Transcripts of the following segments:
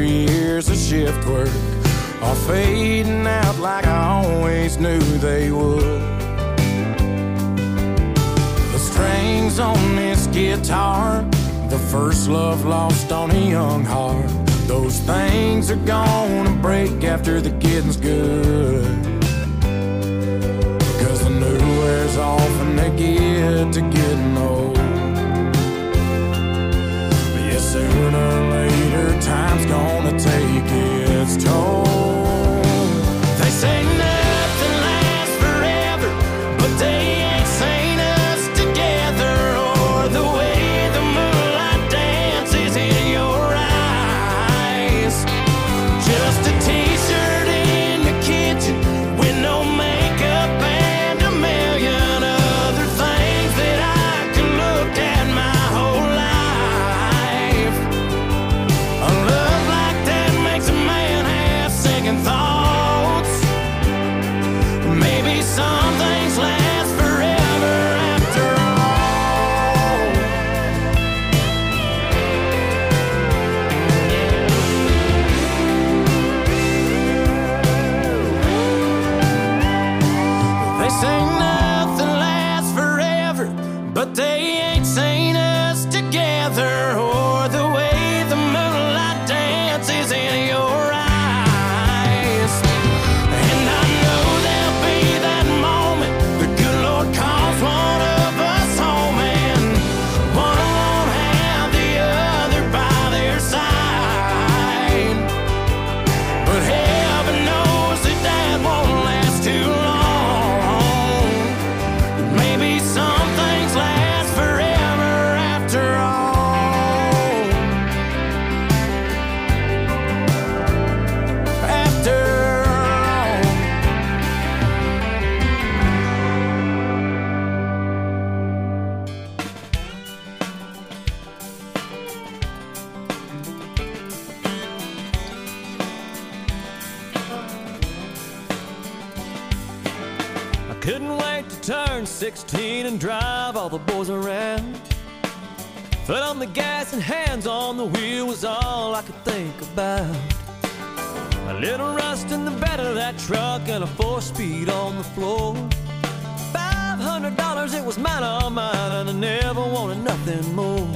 years of shift work are fading out like I always knew they would. The strings on this guitar, the first love lost on a young heart, those things are gonna break after the getting's good. Cause the new wears off and they get to getting old. But yeah, sooner or later time's gonna take its toll. They say nothing lasts forever, but they ain't seen us together, or the way the moonlight dances in your eyes. Just a t-shirt in the kitchen with no makeup and a million other things that I could look at my whole life. A love like that makes a man have second thoughts. Maybe some things last forever after all. They say nothing lasts forever, but they ain't seen us together, or the way the moonlight dances in your eyes. And I know there'll be that moment the good Lord calls one of us home, and one won't have the other by their side. But heaven knows that that won't last too long. Maybe some things last forever after all. After all. I couldn't wait to turn 16 and drive all the boys around. Foot on the gas and hands on the wheel was all I could think about. A little rust in the bed of that truck and a 4-speed on the floor. $500, it was mine, all mine, and I never wanted nothing more.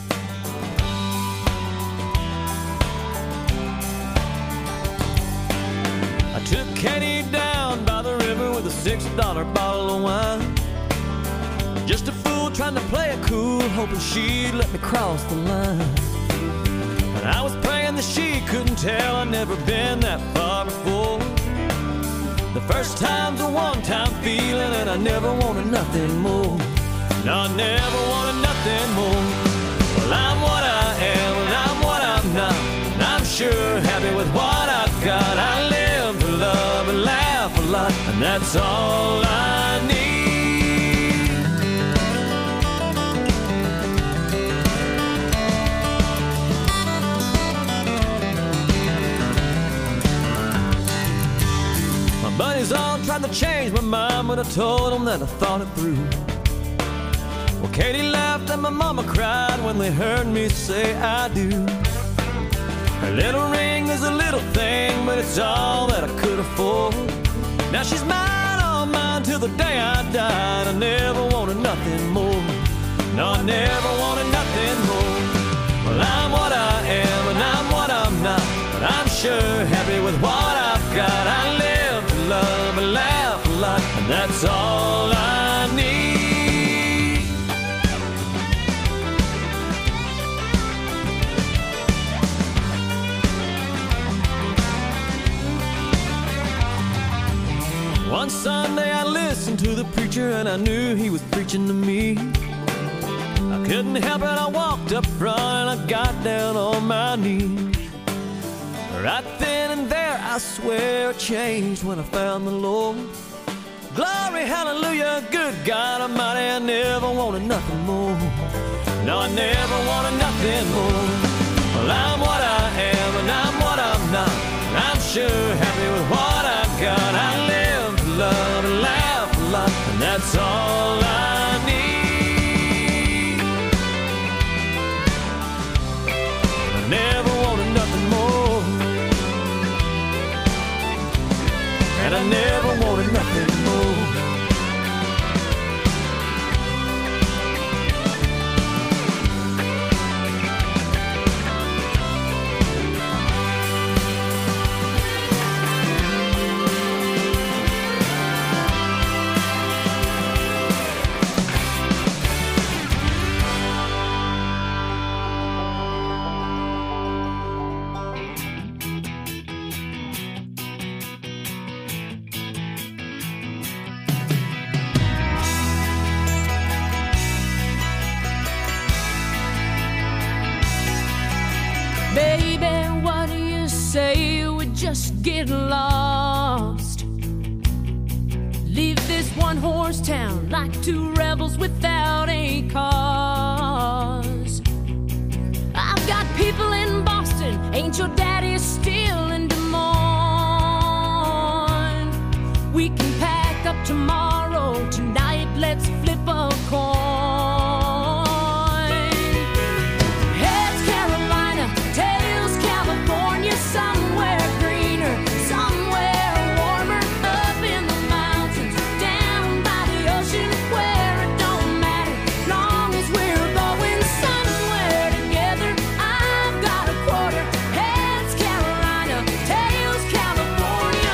I took Katie down by the river with a $6 bottle of wine. Just a fool trying to play it cool, hoping she'd let me cross the line. And I was praying that she couldn't tell I'd never been that far before. The first time's a one-time feeling, and I never wanted nothing more. No, I never wanted nothing more. Well, I'm what I am, and I'm what I'm not, and I'm sure happy with what I've got. I live to love and laugh a lot, and that's all I need. My buddies all tried to change my mind, but I told them that I thought it through. Well, Katie laughed and my mama cried when they heard me say I do. Her little ring is a little thing, but it's all that I could afford. Now she's mine, all mine, till the day I died. I never wanted nothing more. No, I never wanted nothing more. Well, I'm what I am, and I'm what I'm not, but I'm sure happy with what I've got. I live to love and laugh a lot, and that's all I need. One Sunday I listened to the preacher, and I knew he was preaching to me. I couldn't help it, I walked up front and I got down on my knees. Right then and there, I swear I changed when I found the Lord. Glory, hallelujah, good God Almighty, I never wanted nothing more. No, I never wanted nothing more. Well, I'm what I am, and I'm what I'm not, and I'm sure happy with what I've got. I live to love and laugh a lot, and that's all I need. I never wanted nothing more. that I never wanted nothing more. Baby, what do you say we just get lost? Leave this one-horse town like two rebels without a cause. I've got people in Boston, ain't your daddy still in Des Moines? We can pack up tomorrow, tonight let's flip a coin. Somewhere greener, somewhere warmer, up in the mountains, down by the ocean, where it don't matter, long as we're going somewhere together. I've got a quarter, heads Carolina, tails California.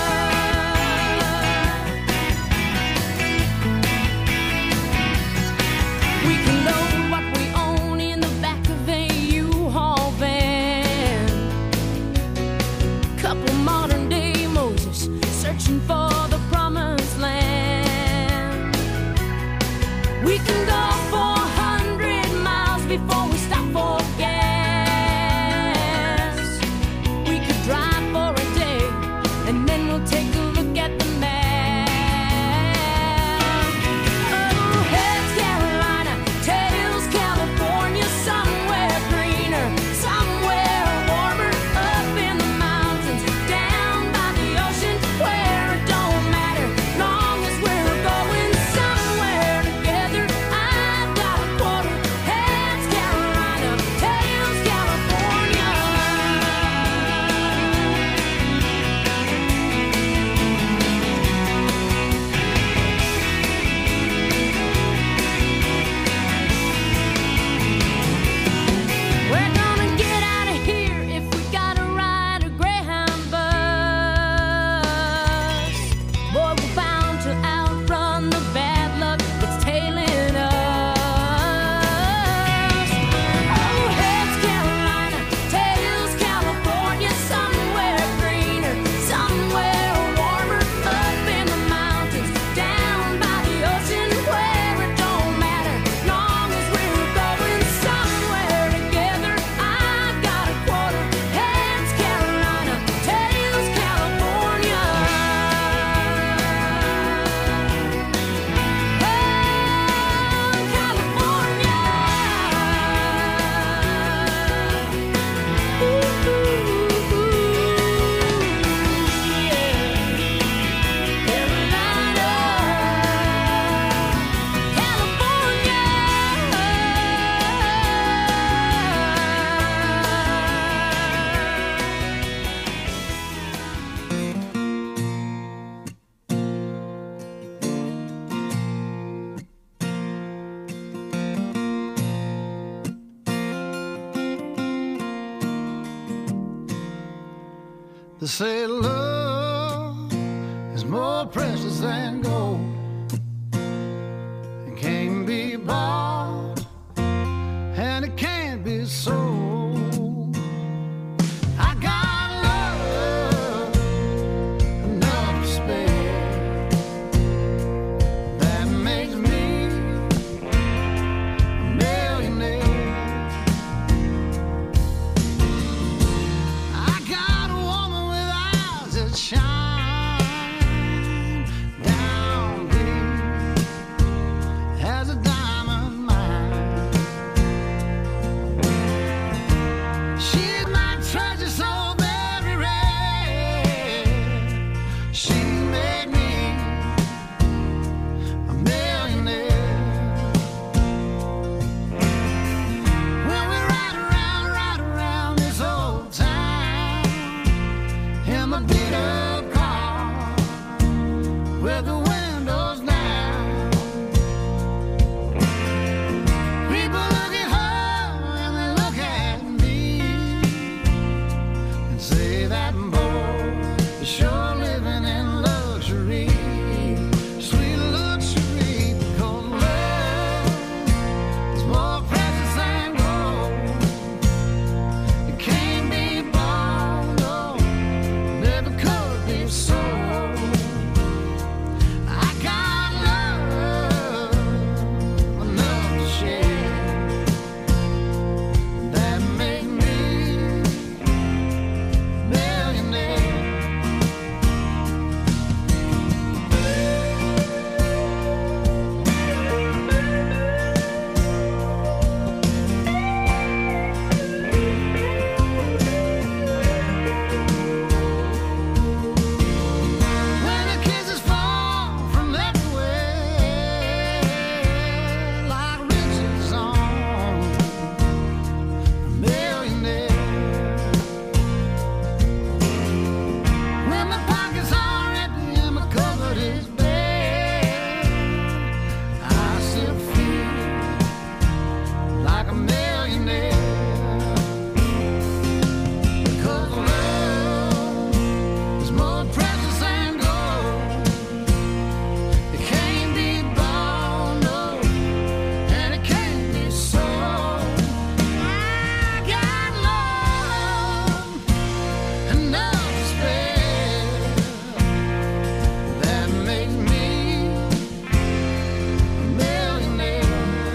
We can load what we own in the back of a U-Haul van. Couple modern day Moses searching for the promised land. We can go 400 miles before we stop for gas. We could drive for a day and then we'll take a look at the map. Oh, heads Carolina, tails California, somewhere greener, somewhere warmer, up in the mountains, down by the ocean, where it don't matter, long as we're going somewhere together. I've got a quarter, heads Carolina, tails California. We're gonna get out of here if we gotta ride a Greyhound bus. Boy, we're bound to outrun the bad luck that's tailing us. Oh, heads Carolina, tails California, somewhere greener, somewhere warmer, up in the mountains, down by the ocean, where it don't matter, long as we're going somewhere together. I've got a quarter, heads Carolina, tails California. Oh, California. Ooh, yeah. Carolina, They say love is more precious than gold and can't be bought and it can't be sold. I got love enough to spare that makes me a millionaire. I got a woman with eyes that shine down deep as a diamond mine. She's my treasure so very rare. She made me a millionaire. When we ride around this old town in my beat-up car, with the windows down. People look at her and they look at me and say that boy is sure living in luxury, sweet luxury, because love is more precious than gold. It can't be bought, no, never could be sold. I got love enough to share that make me millionaire. When the kisses fall from everywhere like riches on a millionaire. When my pockets are empty and my cupboard is bare, I still feel like a millionaire. Because love is more precious than gold. It can't be bought, no, and it can't be sold. I got love enough to spare that makes me a millionaire.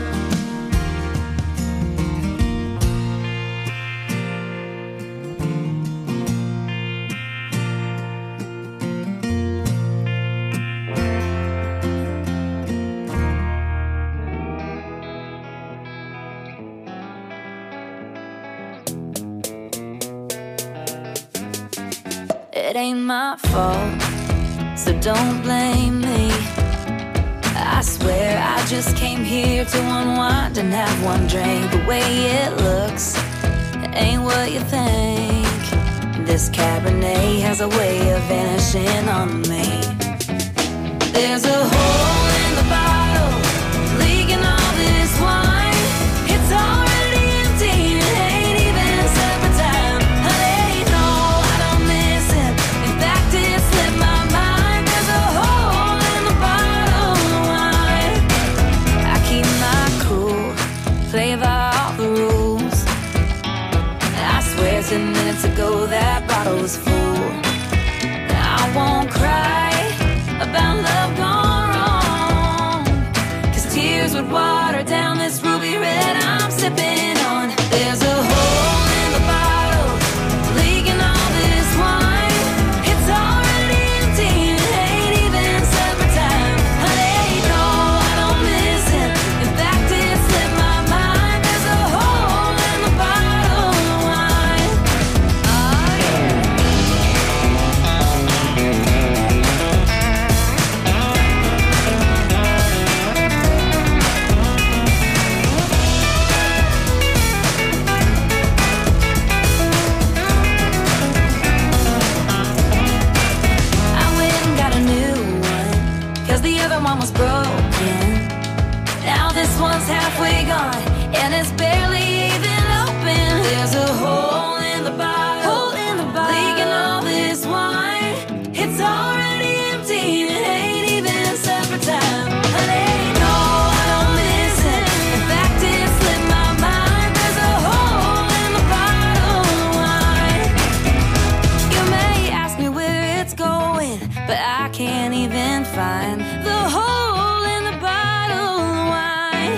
It ain't my fault, so don't blame me. I swear I just came here to unwind and have one drink. The way it looks, it ain't what you think. This Cabernet has a way of vanishing on me. There's a hole in the bottle, leaking all this wine. It's already empty, it ain't even supper time. Honey, no, I don't miss it. In fact, it slipped my mind. There's a hole in the bottle of wine. I keep my cool, play by all the rules. I swear 10 minutes ago that bottle was full. I won't cry about love gone wrong, 'cause tears would water down this ruby red I'm sipping on. There's a hole in the bottle, leaking all this wine. It's already empty, it ain't even supper time. Honey, no, I don't miss it. In fact, it slipped my mind. There's a hole in the bottle of wine. Oh, yeah. I went and got a new one, 'cause the other one was broken. Now this one's halfway gone, and it's barely even open. There's a hole in the bottle, leaking all this wine. It's already empty, it ain't even supper time. Honey, no, I don't miss it. In fact, it slipped my mind. There's a hole in the bottle of wine. You may ask me where it's going, but I can't even find the hole in the bottle of wine.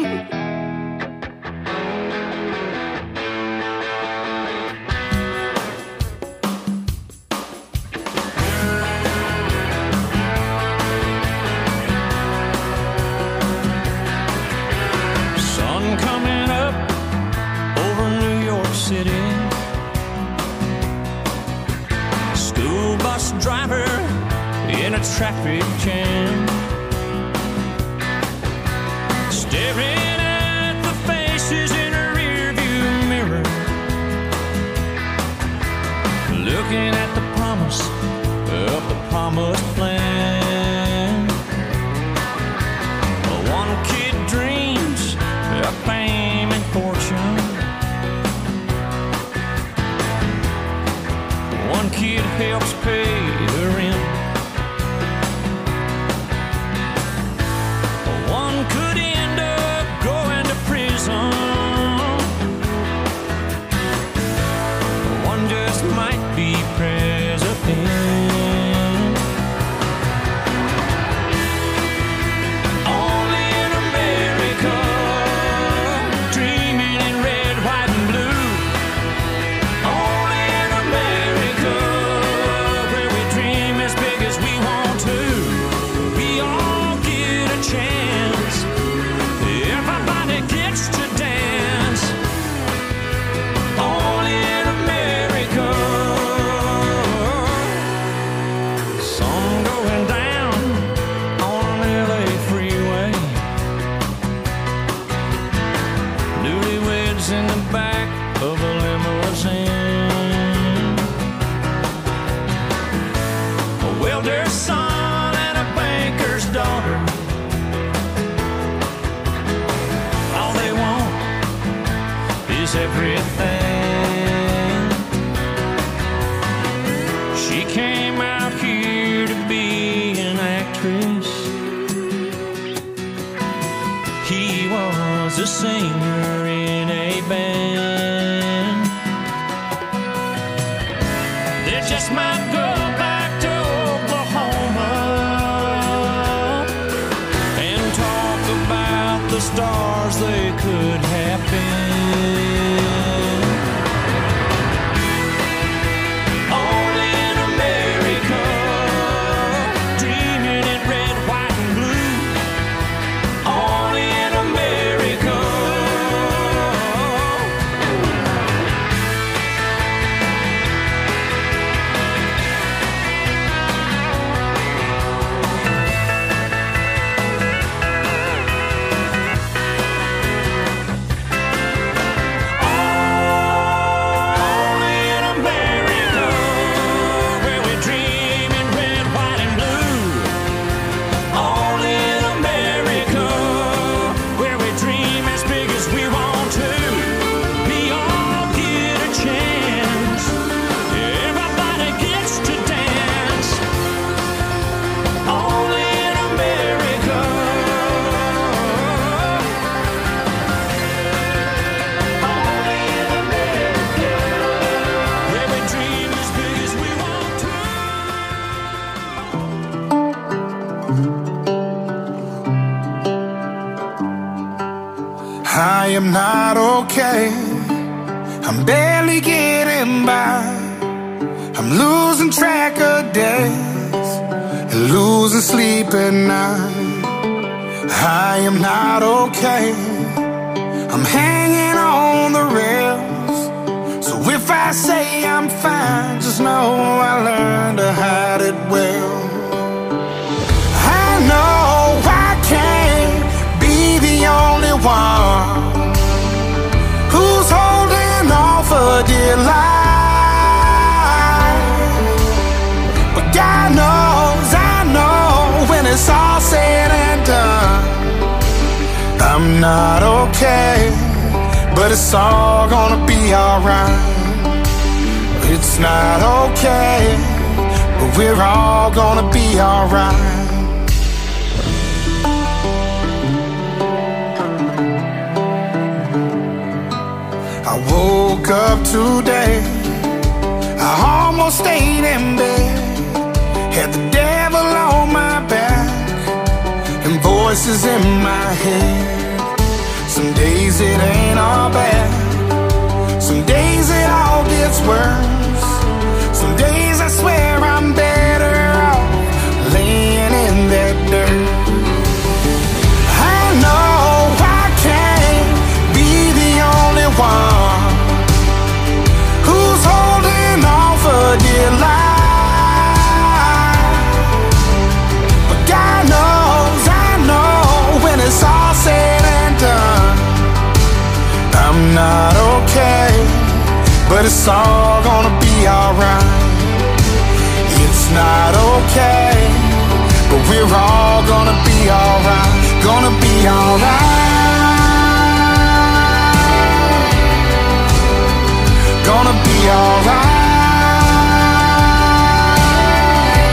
Sun coming up over New York City. School bus driver in a traffic jam, staring at the faces in a rearview mirror, looking at the promise of the promised land. everything. She came out here to be an actress. He was a singer in a band. They just might go back to Oklahoma and talk about the stars they could have been. Only in America, dreaming in red, white, and blue. Only in America. I am not okay. I'm barely getting by. I'm losing track of days and losing sleep at night. I am not okay. I'm hanging on the rails. So if I say I'm fine, just know I learned to hide it well. I know I can't be the only one who's holding on for dear life. But God knows, I know, when it's all said and done, I'm not okay, but it's all gonna be alright. It's not okay, but we're all gonna be alright. I woke up today, I almost stayed in bed, had the devil on my back and voices in my head. Some days it ain't all bad, some days it all gets worse. Some days I swear I'm better off laying in that dirt. I know I can't be the only one who's holding on for dear life. But God knows, I know, when it's all said and done, I'm not okay, but it's all gonna be alright. It's not okay, but we're all gonna be alright. Gonna be alright. Gonna be alright.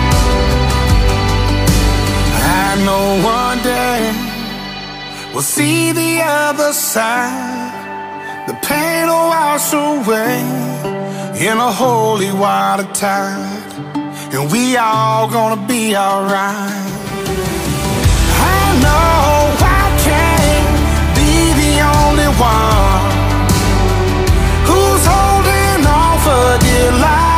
I know one day we'll see the other side. The pain will wash away in a holy water tide, and we all gonna be alright. I know I can't be the only one who's holding on for dear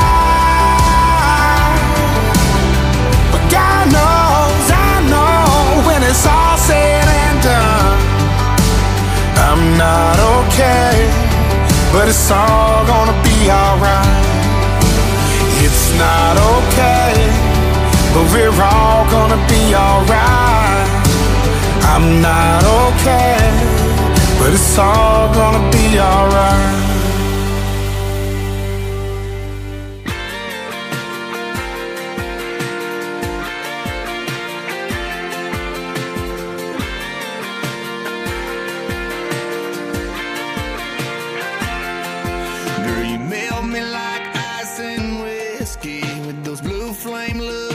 life. But God knows, I know, when it's all said and done, I'm not okay, but it's all gonna be alright. It's not okay, but we're all gonna be alright. I'm not okay, but it's all gonna be alright.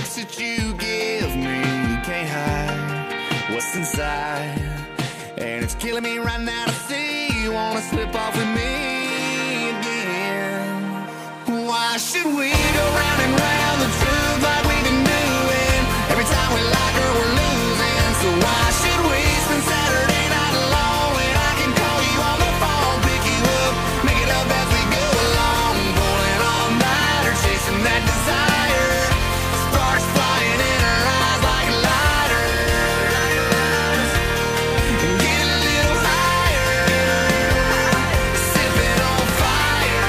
looks that you give me, you can't hide what's inside. And it's killing me right now to see you wanna slip off with me again. Why should we go round and round the truth like we've been doing? Every time we like her, we're losing. So why should we spend Saturday night alone when I can call you on the phone, pick you up, make it up as we go along, pulling all nighter, chasing that desire, sparks flying in her eyes like lighters, and get a little higher, sipping on fire.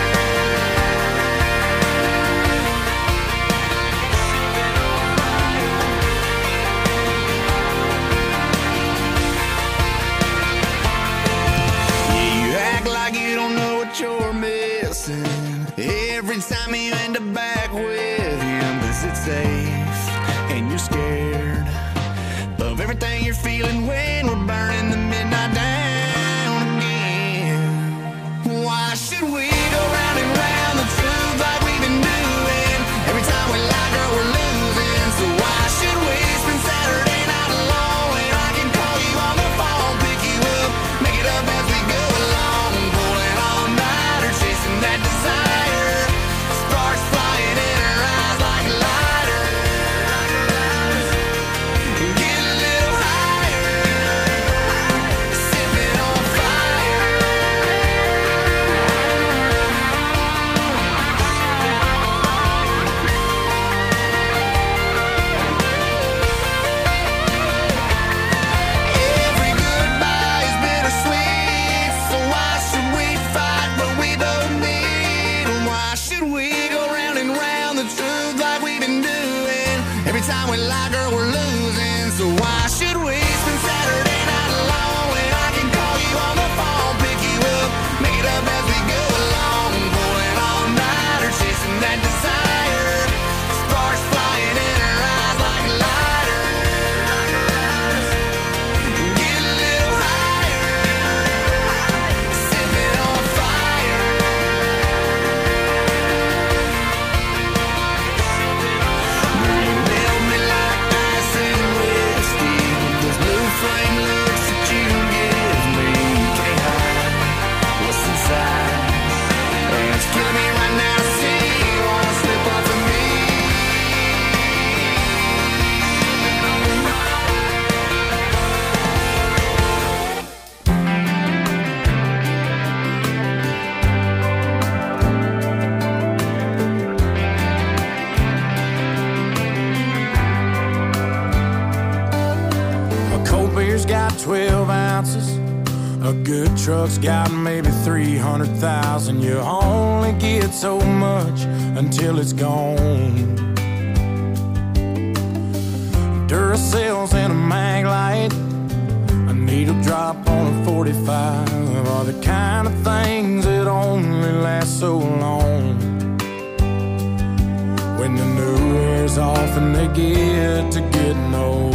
You're missing every time you end up back with him, 'cause it's safe and you're scared of everything you're feeling when we're burning the midnight down again. Why should we go round and round the truth like we've been doing? Every time we like her, we're losing. So why should we spend Saturday night alone when I can call you on the phone, pick you up, make it up as we go along, pulling all nighter, chasing that desire, sparks flying in her eyes like lighters, and get a little higher, sipping on fire. Every goodbye is bittersweet, so why should we fight what we both need? Why should we go round and round the truth like we've been doing? Every time we like her, we're losing. So why should we spend Saturday night alone when I can call you on the phone, pick you up, make it up as we go along, pulling all nighter, chasing that desire, sparks flying in her eyes like lighters, get a little higher, sipping on fire. You melt me like ice and whiskey with those blue flame looks that you give me. You can't hide what's inside, and it's killing me right now to see you wanna slip off of me. A cold beer's got 12 ounces. A good truck's got maybe 300,000. You only get so much until it's gone. Duracells and a mag light, a needle drop on a 45 are the kind of things that only last so long. When the new wears off and they get to getting old,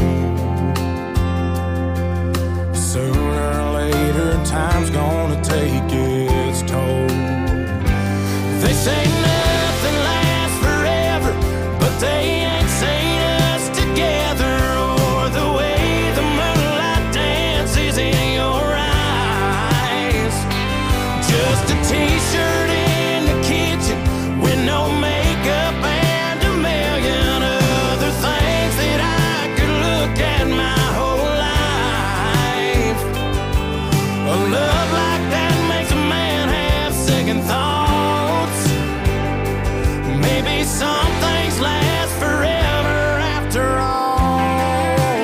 sooner or later time's gonna take its toll. They say nothing lasts forever, but they ain't seen us together, or the way the moonlight dances in your eyes. Just a t-shirt in the kitchen with no makeup and a million other things that I could look at my whole life. A love like that makes a man have second thoughts. Maybe some things last forever after all.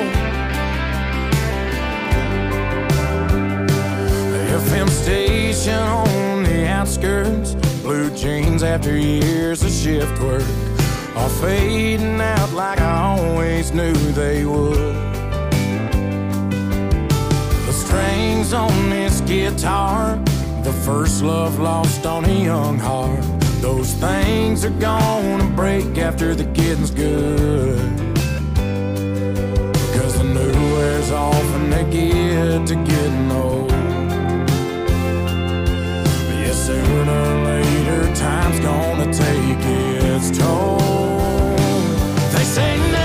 The FM station on the outskirts, blue jeans after years of shift work, are fading out like I always knew they would. The strings on this guitar, the first love lost on a young heart, those things are gonna break after the getting's good. Because the new wears off and they get to getting old. But yeah, sooner or later time's gonna take its toll. They say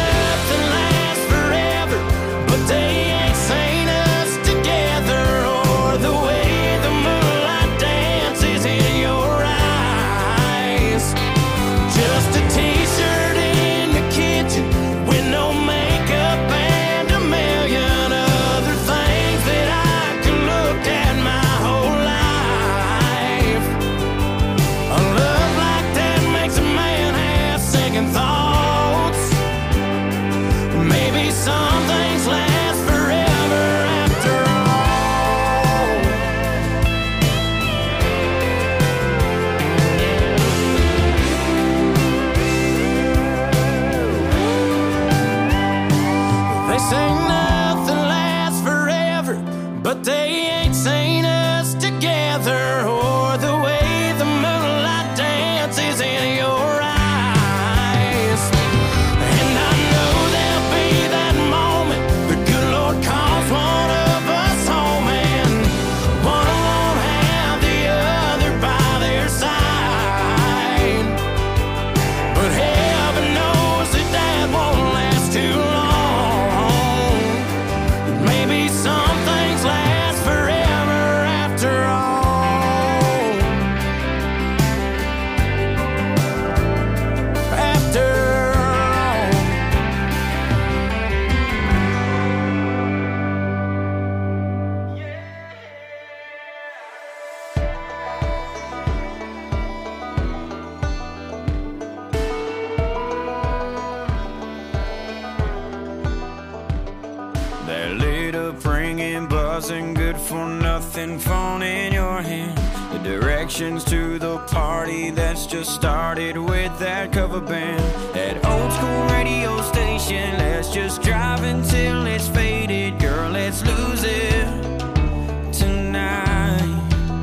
say nothing lasts forever, but they ain't seen us together, or the way the moonlight dances in your eyes. And I know there'll be that moment the good Lord calls one of us home, and one won't have the other by their side. But heaven knows that that won't last too long. Maybe some things last forever after all. After all. That lit up ringing, buzzing, good for nothing phone in your hand. The directions to the party that's just started with that cover band. That old school radio station, let's just drive until it's faded. Girl, let's lose it tonight.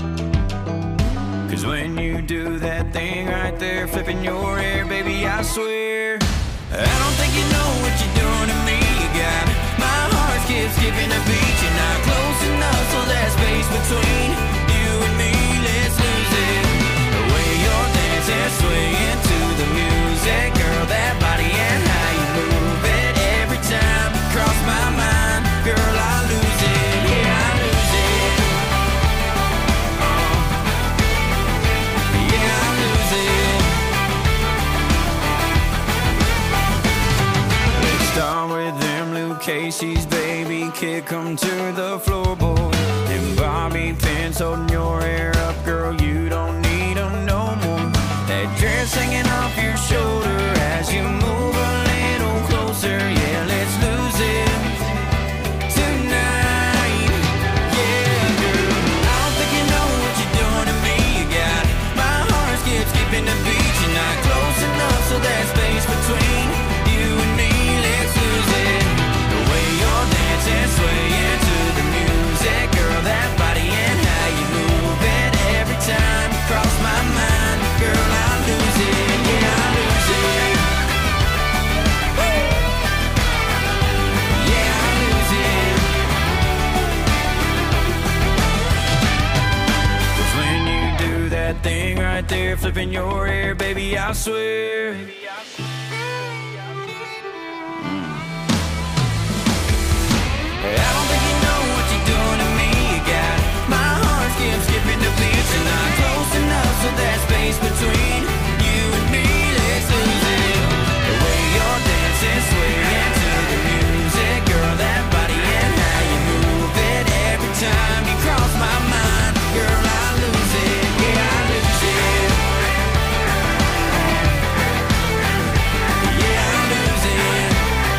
Cause when you do that thing right there, flipping your hair, baby, I swear I don't think you know what you're doing to me. You got my heart skipping a beat. You're not close enough, so there's space between you and me. Let's lose it. The way you're dancing, swaying to the music, girl, that body and how you move it. Every time you cross my mind, girl, I lose it. Yeah, I lose it. Yeah, I lose it. Let's start with them Luke Casey's, baby, kick 'em to the floorboard. And Bobby pins holding your hair up, girl, you don't need 'em no more. That dress hanging off your shoulder as you move a little closer. Yeah, let's lose it tonight. Yeah, girl, I don't think you know what you're doing to me. You got my heart skipping the beat. You're not close enough, so there's space between you and me. Let's lose it. The way you're dancing, swaying to the music, girl, that body and how you move it. Every time you cross my mind, girl, I lose it. Yeah, I lose it. Woo! Yeah, I lose it. 'Cause when you do that thing right there, flipping your hair, baby, I swear I don't think you know what you're doing to me. You got my heart skipping the beat. You're not close enough, so there's space between you and me. Let's lose it. The way you're dancing, swaying to the music, girl, that body and how you move it. Every time you cross my mind, girl, I lose it. Yeah, I lose it. Yeah, I lose it.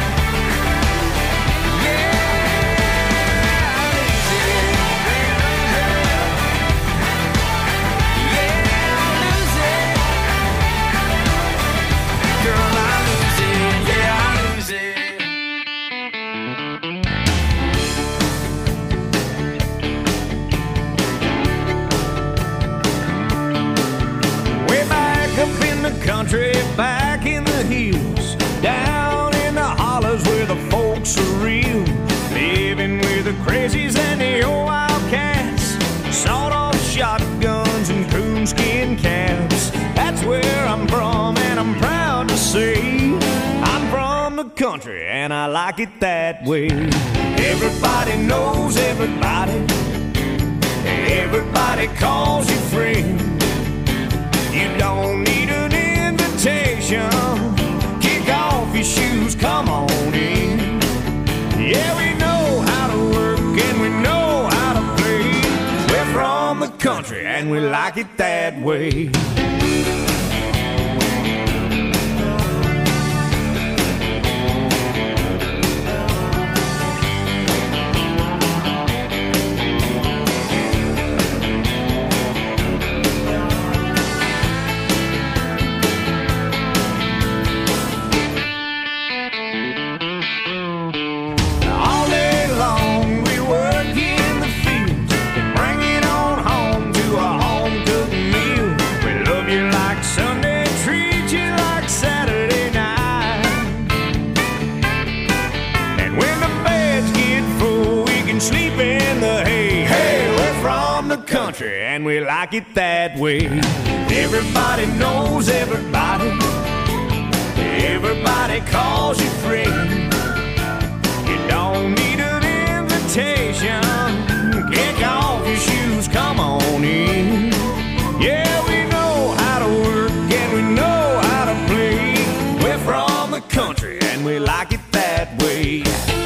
Country, back in the hills, down in the hollers where the folks are real, living with the crazies and the old wildcats, sawed-off shotguns and coonskin caps. That's where I'm from, and I'm proud to say I'm from the country, and I like it that way. Everybody knows everybody, everybody calls you friend. You don't need an invitation. Kick off your shoes, come on in. Yeah, we know how to work and we know how to play. We're from the country and we like it that way. country, and we like it that way. Everybody knows everybody. Everybody calls you friend. You don't need an invitation. Kick off your shoes, come on in. Yeah, we know how to work and we know how to play. We're from the country and we like it that way.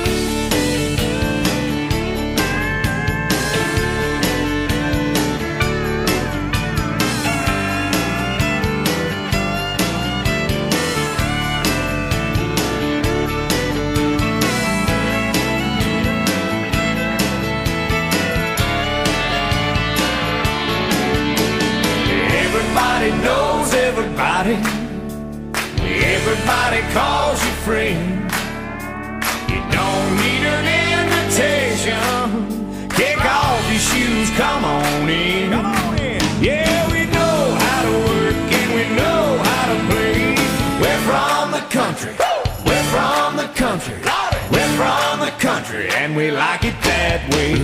Everybody knows everybody. Everybody calls you friend. You don't need an invitation. Kick off your shoes, come on in. Come on in. Yeah, we know how to work and we know how to play. We're from the country. We're from the country. We're from the country and we like it that way.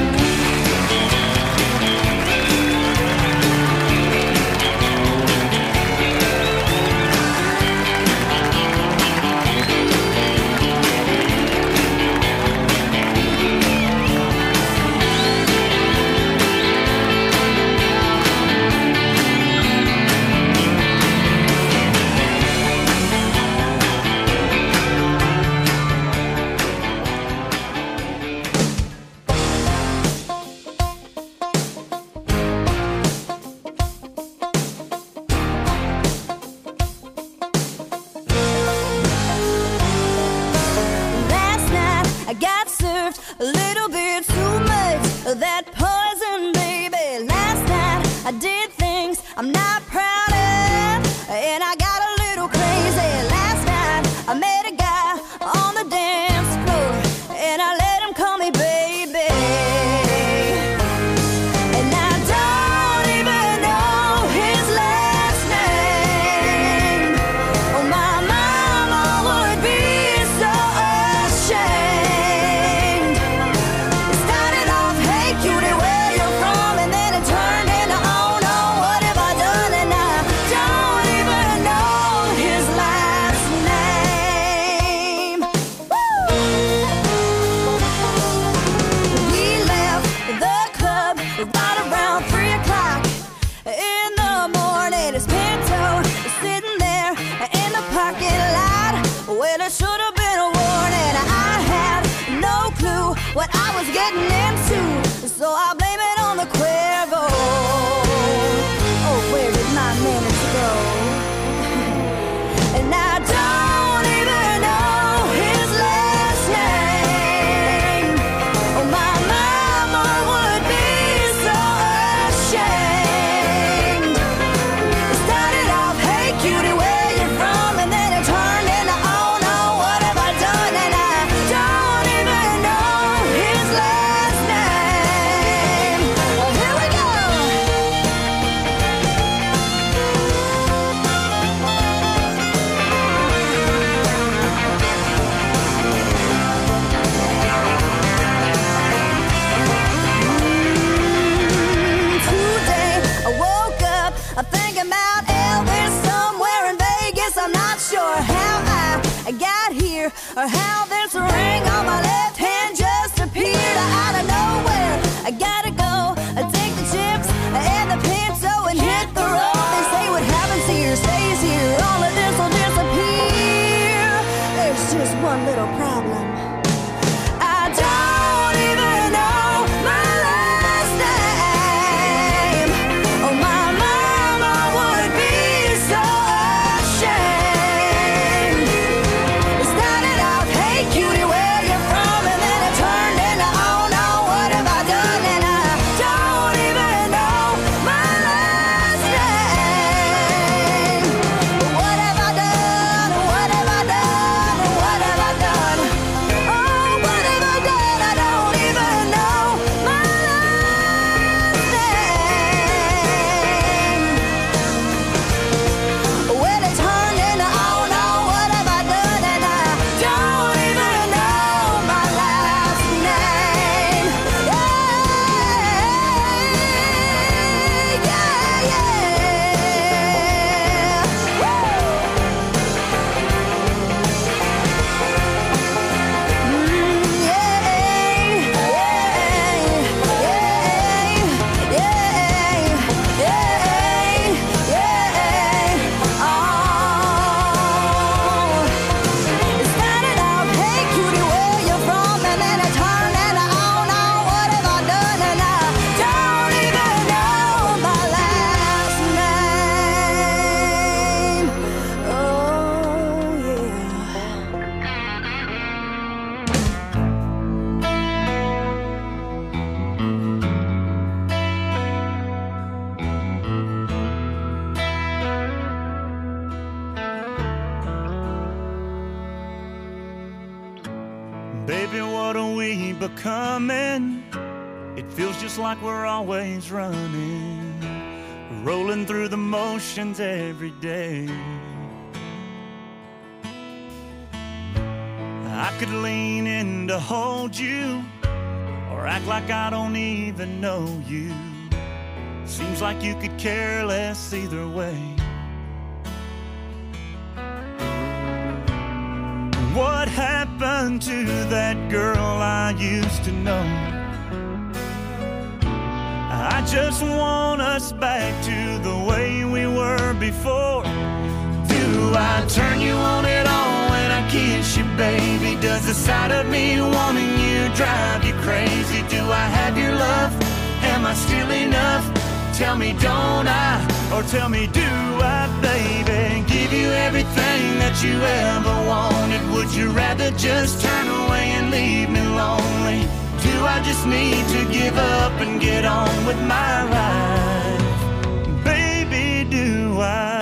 Last night I got served a little bit too much of that poison, baby. Last night I did things I'm not proud of, and I got a little crazy. Last night I met a guy on the dance floor, and I let him call me baby. And I don't even know his last name. Oh, my mama would be so ashamed. It started off, hey cutie, where you're from, and then it turned into, oh no, what have I done? And I don't even know his last name. Woo! We left the club right around 3 o'clock in the morning. His Pinto is sitting there in the parking lot. Well, it should have been a warning. I had no clue what I was getting into, so I blame it on the Cuervo. Oh, where did my manners go? And I don't even know his last name. Oh, my mama would be so ashamed. It started off, hey cutie, where you from? And then it turned into, oh no, what have I done? And I don't even know his last name. Well, here we go. Today I woke up, I'm thinking about Elvis somewhere in Vegas. I'm not sure how I got here or how this ring on my left hand just appeared out of nowhere. I gotta go, I take the chips and the Pinto and hit the road. They say what happens here stays here. All of this will disappear. There's just one little problem. I don't even know my last name. Oh, my mama would be so ashamed. It started out, hey cutie, where you from? And then it turned into, oh no, what have I done? And I don't even know my last name. What have I done? What have I done? What have I done? Oh, Baby, what are we becoming? It feels just like we're always running, rolling through the motions every day. I could lean in to hold you, or act like I don't even know you. Seems like you could care less either way. What happened to that girl I used to know? I just want us back to the way we were before. Do I turn you on at all when I kiss you, baby? Does the sight of me wanting you drive you crazy? Do I have your love? Am I still enough? Tell me, don't I? Or tell me, do I, baby? Give you everything that you ever wanted. Would you rather just turn away and leave me lonely? Do I just need to give up and get on with my life? Baby, do I?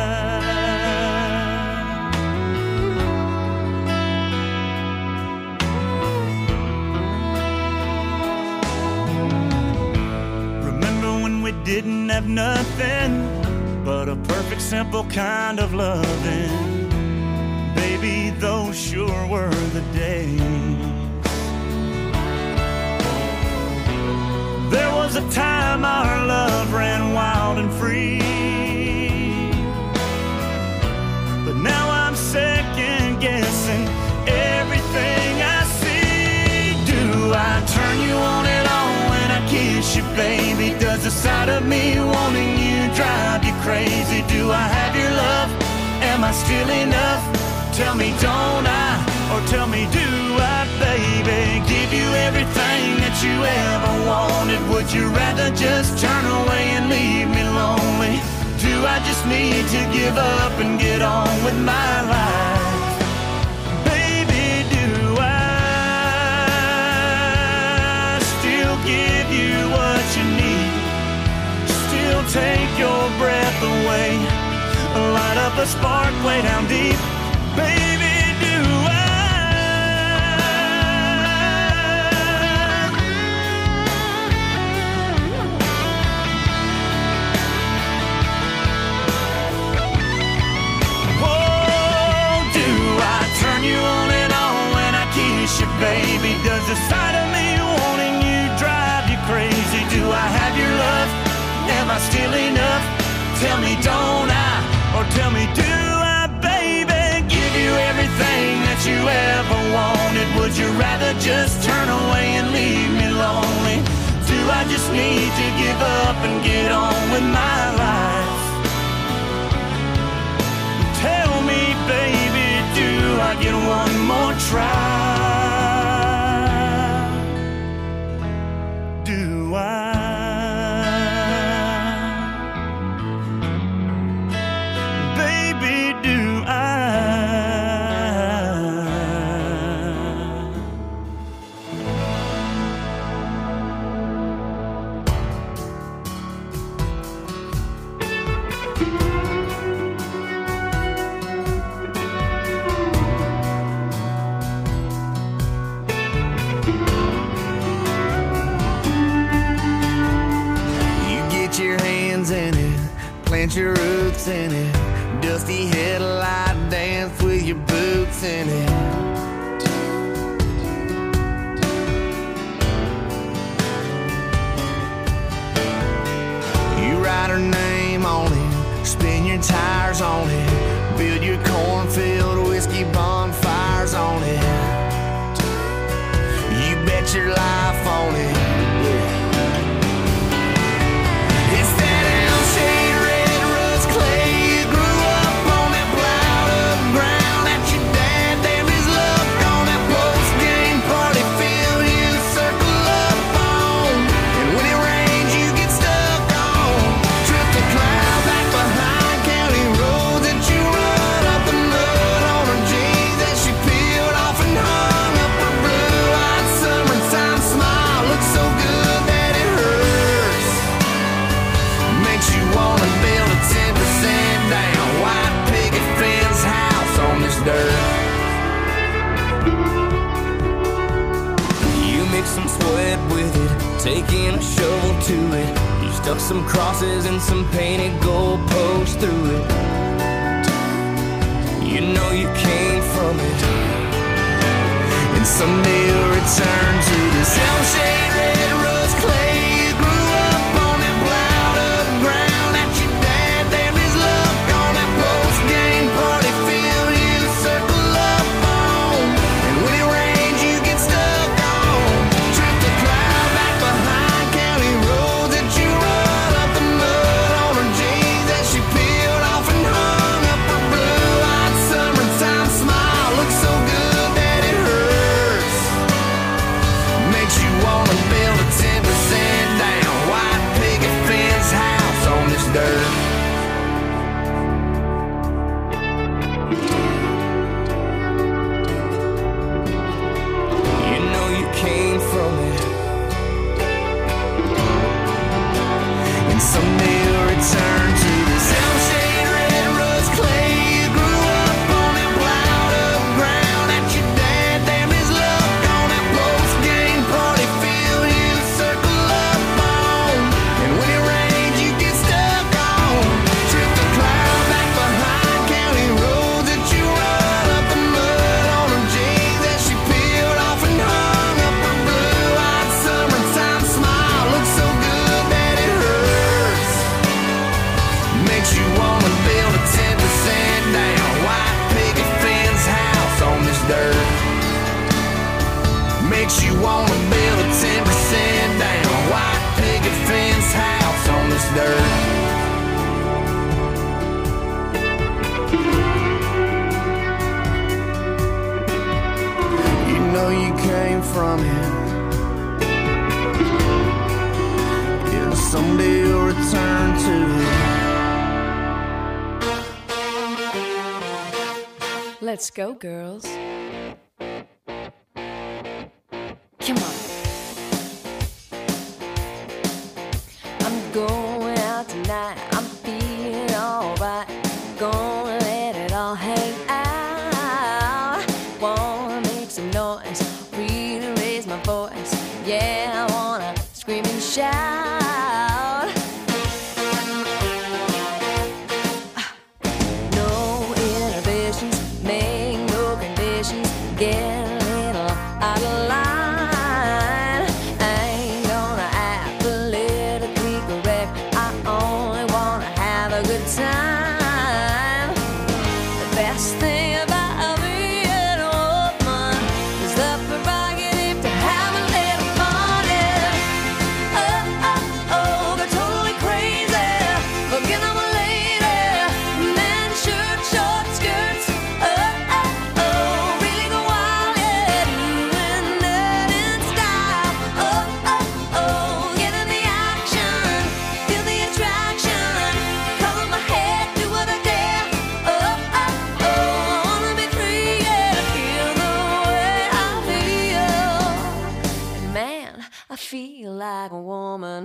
We didn't have nothing but a perfect, simple kind of loving. Baby, those sure were the days. There was a time our love ran wild and free, but now I'm second guessing everything I see. Do I turn you on at all when I kiss you, baby? Does the sight of me wanting you drive you crazy? Do I have your love? Am I still enough? Tell me, don't I? Or tell me, do I, baby? Give you everything that you ever wanted. Would you rather just turn away and leave me lonely? Do I just need to give up and get on with my life? Baby, do I still give you what you need? Still take your breath away, light up a spark way down deep. Baby, do Whoa, do I turn you on and on when I kiss you, baby? Does the sight of me wanting you drive you crazy? Do I have your love? Am I still enough? Tell me, don't I? Or tell me, do I, baby? Give you everything that you ever wanted. Would you rather just turn away and leave me lonely? Do I just need to give up and get on with my life? Tell me, baby, do I get one more try? Do I? Plant your roots in it, dusty headlight dance with your boots in it. You write her name on it, spin your tires on it, build your cornfield whiskey bonfires on it. You bet your life on it. some sweat with it, taking a shovel to it. You stuck some crosses and some painted goalposts through it. You know you came from it, and someday you'll return to this shell-shade red rust clay. You grew up on that plowed up ground that your dad damned his luck on that post-game party field you circle up on. And when it rains you get stuck on. Trip the cloud back behind county roads that you run up the mud on her jeans that she peeled off and hung up her blue-eyed summertime smile. Looks so good that it hurts. Makes you wanna build a 10% down white picket fence house on this dirt. You know you came from it, and someday you'll return to this shell-shade red rust clay. You grew up on that plowed up ground that your dad damned his luck on that post-game party field you circle up on. And when it rains you get stuck on. Trip the cloud back behind county roads that you run up the mud on her jeans that she peeled off and hung up her blue-eyed summertime smile. Looks so good that it hurts. Makes you wanna build a 10% down white picket fence house on this dirt. Makes you wanna build a 10% down white picket fence house on this dirt. You know you came from it, yeah, someday you'll return to it. Let's go, girls. Come on. I'm going out tonight. I'm feeling alright. Gonna let it all hang out. Wanna make some noise, really raise my voice. Yeah, I wanna scream and shout. No inhibitions, make no conditions. Get a little out of line. I ain't gonna act politically correct. I only wanna have a good time. The best thing about being a woman is the prerogative to have a little fun. Yeah. Oh, oh, oh, they're totally crazy. Forget I'm a lady. Men, shirt, short skirts. Oh, oh, oh, really go wild, yeah. Doing that in style. Oh, oh, oh, get in the action. Feel the attraction. Color my head, do what I dare. Oh, oh, oh, I wanna be free, yeah. Feel the way I feel. And man, I feel like a woman.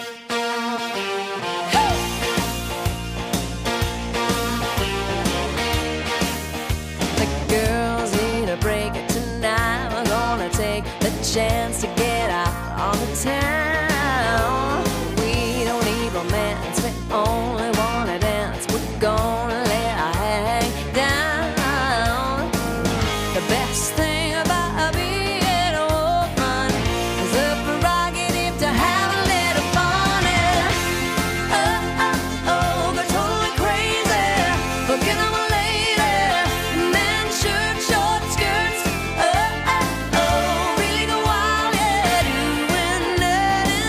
The girls need a break tonight. We're gonna take the chance to get out on the town. We don't need romance, we only wanna dance. We're gonna let our hair hang down. The best thing about being a woman is the prerogative to have a little fun. Yeah. Oh, oh, oh, they're totally crazy. Forget I'm a lady. Men, shirt, short skirts. Oh, oh, oh, really go wild, yeah. Doing that in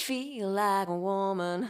feel like a woman.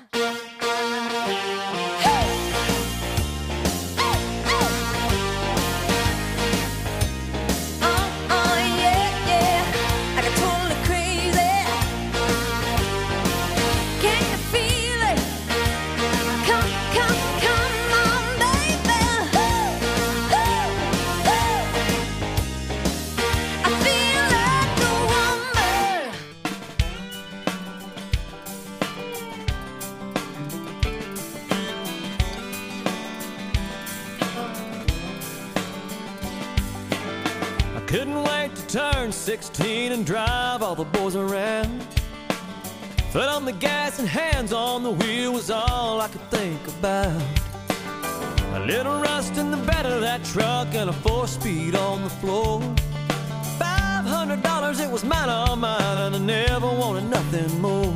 Couldn't wait to turn 16 and drive all the boys around. Foot on the gas and hands on the wheel was all I could think about. A little rust in the bed of that truck and a 4-speed on the floor. $500, it was mine, all mine, and I never wanted nothing more.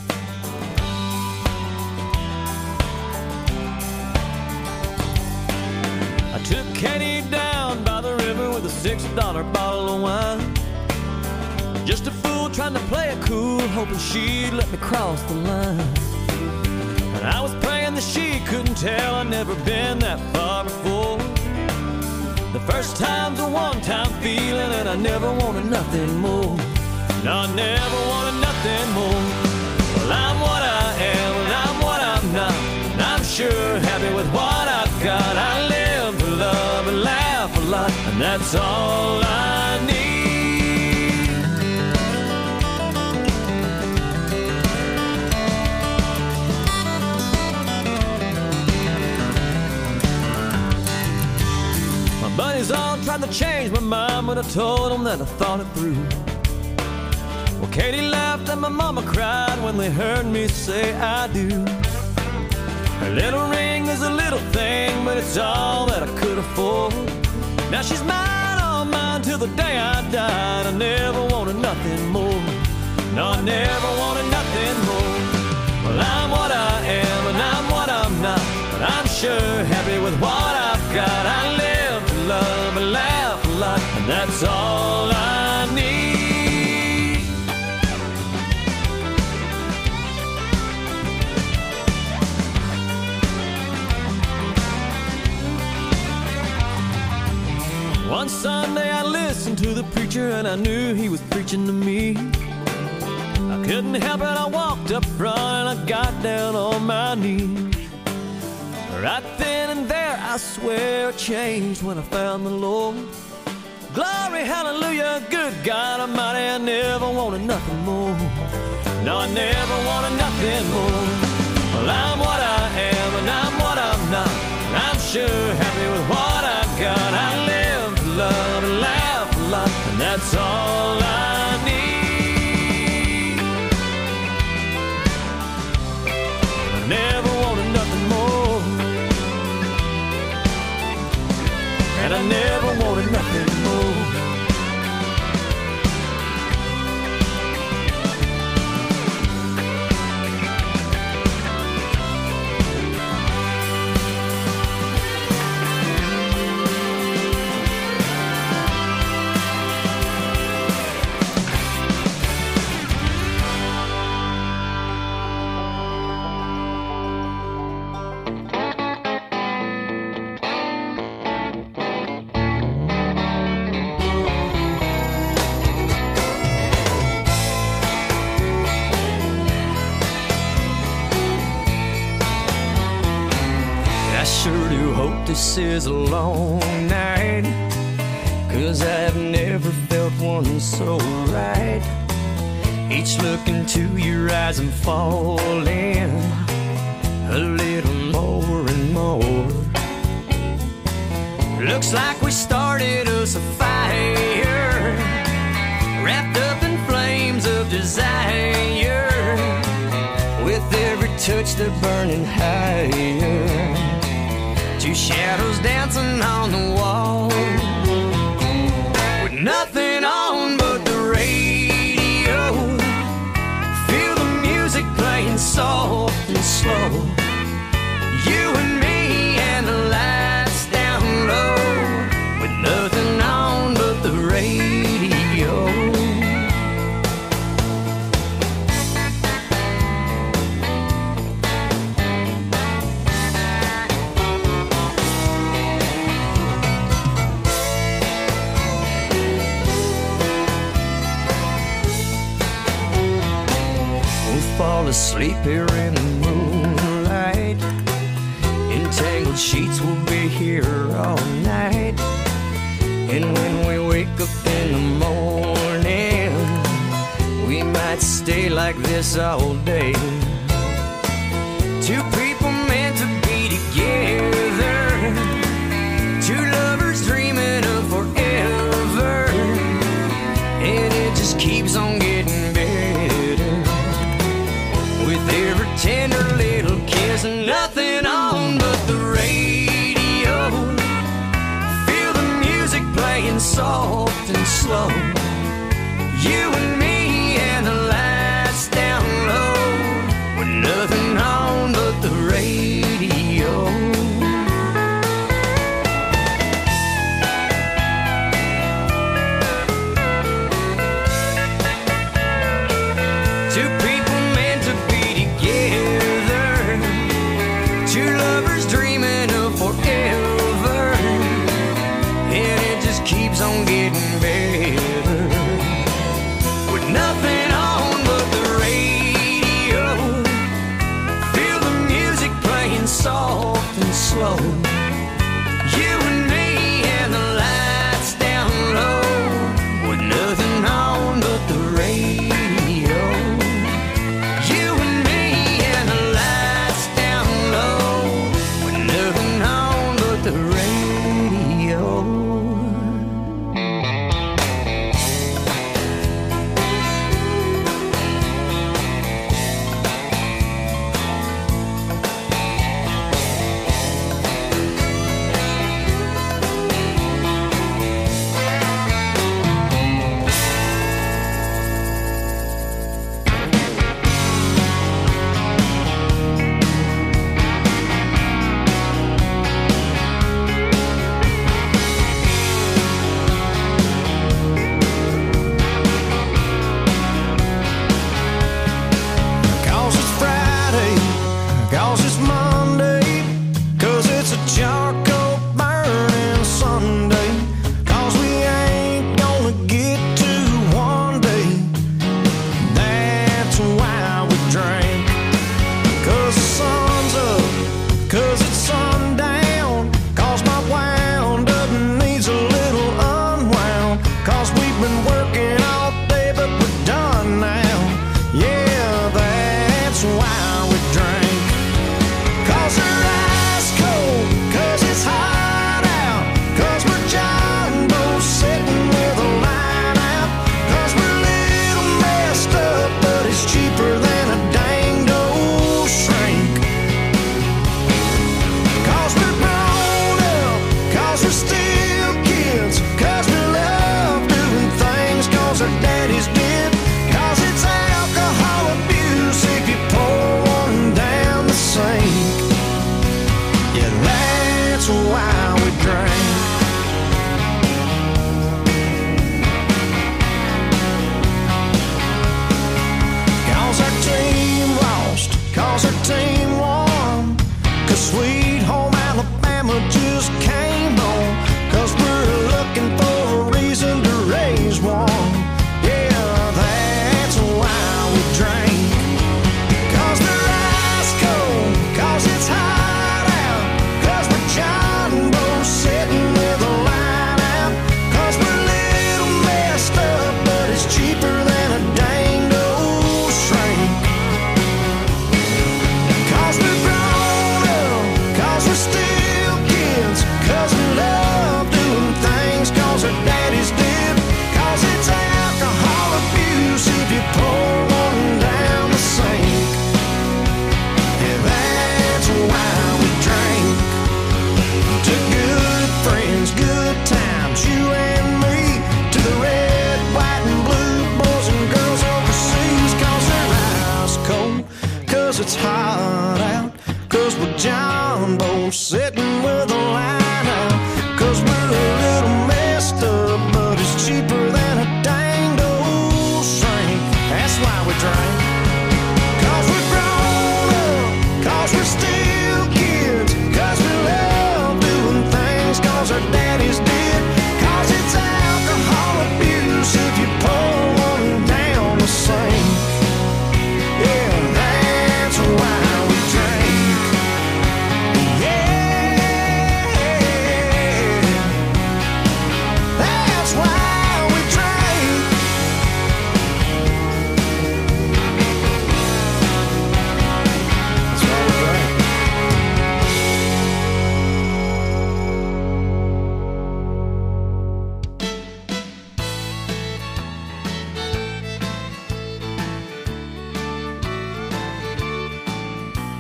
I took Katie down by the river with a $6 bottle of wine. Just a fool trying to play it cool, hoping she'd let me cross the line. And I was praying that she couldn't tell I'd never been that far before. The first time's a one-time feeling, and I never wanted nothing more. No, I never wanted nothing more. Well, I'm what I am, and I'm what I'm not, and I'm sure happy with what I've got. I live to love and laugh a lot, and that's all I need. My buddies all tried to change my mind, but I told them that I thought it through. Well, Katie laughed and my mama cried when they heard me say I do. Her little ring is a little thing, but it's all that I could afford. Now she's mine, all mine, till the day I died. I never wanted nothing more. No, I never wanted nothing more. Well, I'm what I am, and I'm what I'm not, but I'm sure happy with what I've got. I live to love and laugh a lot, and that's all I need. One Sunday I listened to the preacher, and I knew he was preaching to me. I couldn't help it, I walked up front and I got down on my knees. Right then and there, I swear I changed when I found the Lord. Glory, hallelujah, good God Almighty, I never wanted nothing more. No, I never wanted nothing more. Well, I'm what I am, and I'm what I'm not, and I'm sure happy with what I've got. I live to love and laugh a lot, and that's all I need. I never wanted nothing more, and I never wanted nothing more. This is a long night, 'cause I've never felt one so right. Each look into your eyes I'm falling a little more and more. Looks like we started us a fire, wrapped up in flames of desire. With every touch they're burning higher. Two shadows dancing on the wall, with nothing on but the radio. Feel the music playing soft and slow. You and me and the lights down low, with nothing on but the radio. asleep here in the moonlight. Entangled sheets will be here all night. And when we wake up in the morning, we might stay like this all day. Two people meant to be together, two lovers dreaming of forever, and it just keeps on getting better with every tender little kiss. Nothing on but the radio, feel the music playing soft and slow. You and me and the lights down low, with nothing on but the radio. Two people meant to be together, two lovers dreaming of forever, and it just keeps on getting better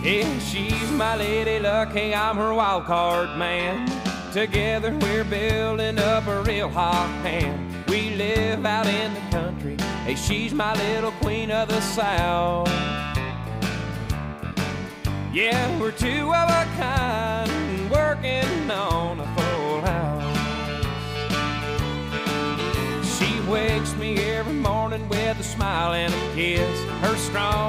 Yeah, she's my lady luck, hey, I'm her wild card man. Together we're building up a real hot hand. We live out in the country, hey, she's my little queen of the South. Yeah, we're two of a kind, working on a full house. She wakes me every morning with a smile and a kiss. Her strong